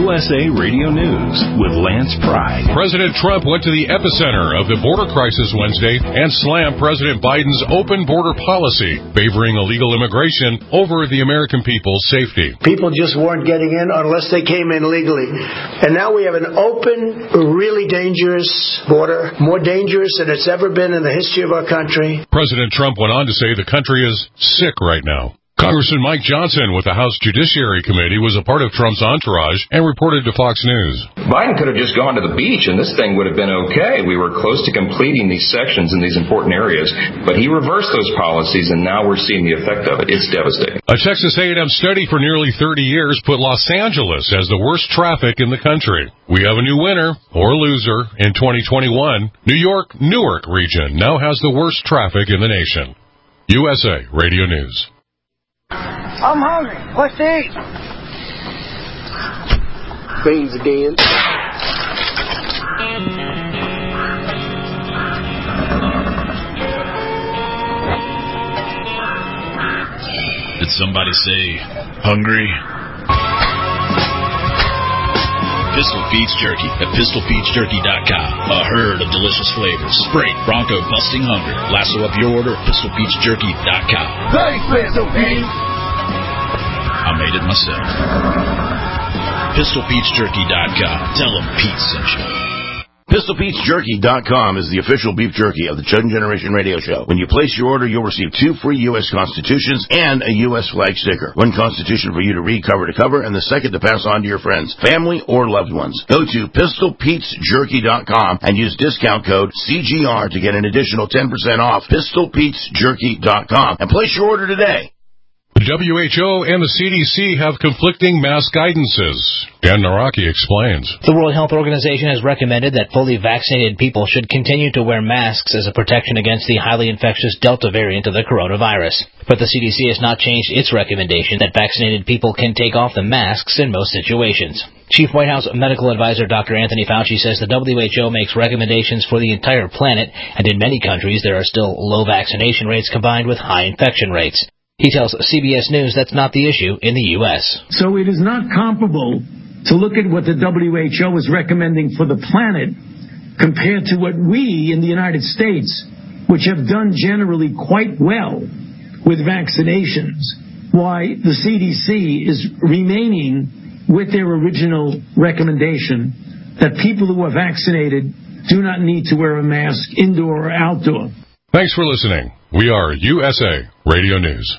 USA Radio News with Lance Pry. President Trump went to the epicenter of the border crisis Wednesday and slammed President Biden's open border policy, favoring illegal immigration over the American people's safety. People just weren't getting in unless they came in legally. And now we have an open, really dangerous border, more dangerous than it's ever been in the history of our country. President Trump went on to say the country is sick right now. Congressman Mike Johnson with the House Judiciary Committee was a part of Trump's entourage and reported to Fox News. Biden could have just gone to the beach and this thing would have been okay. We were close to completing these sections in these important areas, but he reversed those policies and now we're seeing the effect of it. It's devastating. A Texas A&M study for nearly 30 years put Los Angeles as the worst traffic in the country. We have a new winner or loser in 2021. New York, Newark region now has the worst traffic in the nation. USA Radio News. I'm hungry. What's to eat? Beans again. Did somebody say hungry? Pistol Pete's Jerky at PistolPetesJerky.com. A herd of delicious flavors. Break bronco busting hunger. Lasso up your order at PistolPetesJerky.com. Thanks, Pistol Pete. I made it myself. PistolPetesJerky.com. Tell them Pete sent you. PistolPetesJerky.com is the official beef jerky of the Chudden Generation Radio Show. When you place your order, you'll receive 2 free U.S. Constitutions and a U.S. flag sticker. 1 Constitution for you to read cover to cover, and the second to pass on to your friends, family, or loved ones. Go to PistolPetesJerky.com and use discount code CGR to get an additional 10% off. PistolPetesJerky.com and place your order today. The WHO and the CDC have conflicting mask guidances. Dan Naraki explains. The World Health Organization has recommended that fully vaccinated people should continue to wear masks as a protection against the highly infectious Delta variant of the coronavirus. But the CDC has not changed its recommendation that vaccinated people can take off the masks in most situations. Chief White House medical advisor Dr. Anthony Fauci says the WHO makes recommendations for the entire planet, and in many countries there are still low vaccination rates combined with high infection rates. He tells CBS News that's not the issue in the U.S. So it is not comparable to look at what the WHO is recommending for the planet compared to what we in the United States, which have done generally quite well with vaccinations, why the CDC is remaining with their original recommendation that people who are vaccinated do not need to wear a mask indoor or outdoor. Thanks for listening. We are USA Radio News.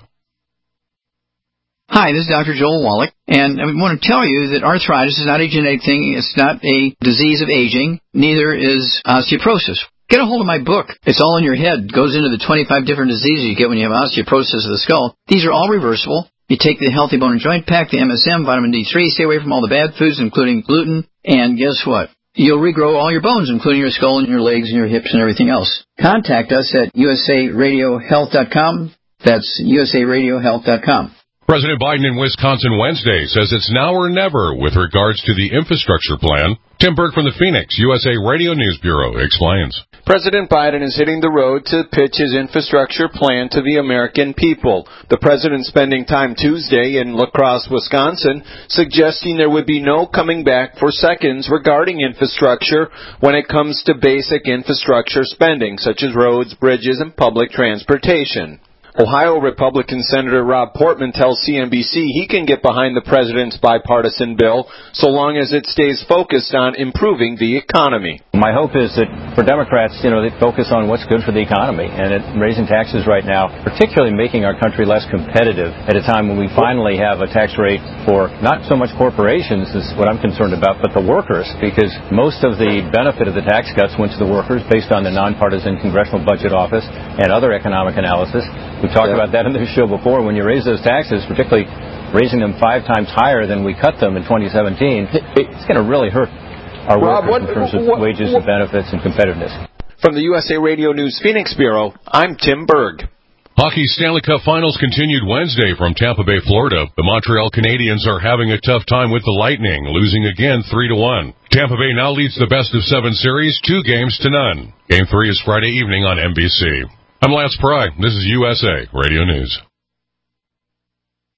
Hi, this is Dr. Joel Wallach, and I want to tell you that arthritis is not a genetic thing. It's not a disease of aging. Neither is osteoporosis. Get a hold of my book. It's all in your head. It goes into the 25 different diseases you get when you have osteoporosis of the skull. These are all reversible. You take the Healthy Bone and Joint Pack, the MSM, vitamin D3, stay away from all the bad foods, including gluten, and guess what? You'll regrow all your bones, including your skull and your legs and your hips and everything else. Contact us at usaradiohealth.com. That's usaradiohealth.com. President Biden in Wisconsin Wednesday says it's now or never with regards to the infrastructure plan. Tim Berg from the Phoenix USA Radio News Bureau explains. President Biden is hitting the road to pitch his infrastructure plan to the American people. The president spending time Tuesday in La Crosse, Wisconsin, suggesting there would be no coming back for seconds regarding infrastructure when it comes to basic infrastructure spending, such as roads, bridges, and public transportation. Ohio Republican Senator Rob Portman tells CNBC he can get behind the president's bipartisan bill so long as it stays focused on improving the economy. My hope is that for Democrats, they focus on what's good for the economy, and raising taxes right now, particularly making our country less competitive at a time when we finally have a tax rate for not so much corporations is what I'm concerned about, but the workers, because most of the benefit of the tax cuts went to the workers based on the nonpartisan Congressional Budget Office and other economic analysis. We've talked about that in this show before. When you raise those taxes, particularly raising them 5 times higher than we cut them in 2017, it's going to really hurt our workers in terms of wages and benefits and competitiveness. From the USA Radio News Phoenix Bureau, I'm Tim Berg. Hockey Stanley Cup Finals continued Wednesday from Tampa Bay, Florida. The Montreal Canadiens are having a tough time with the Lightning, losing again 3-1. Tampa Bay now leads the best-of-7 series 2-0. Game 3 is Friday evening on NBC. I'm Lance Pry. This is USA Radio News.